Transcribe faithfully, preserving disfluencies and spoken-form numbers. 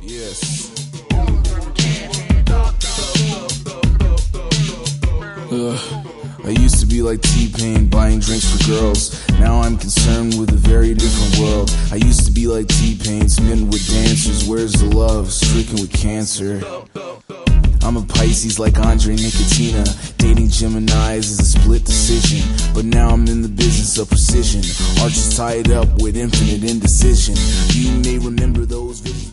Yes. Ugh. I used to be like T-Pain, buying drinks for girls. Now I'm concerned with a very different world. I used to be like T-Pain, smitten with dancers. Where's the love? Stricken with cancer. I'm a Pisces like Andre Nicotina. Dating Geminis is a split decision, but now I'm in the business of precision. Arches tied up with infinite indecision. You may remember those videos.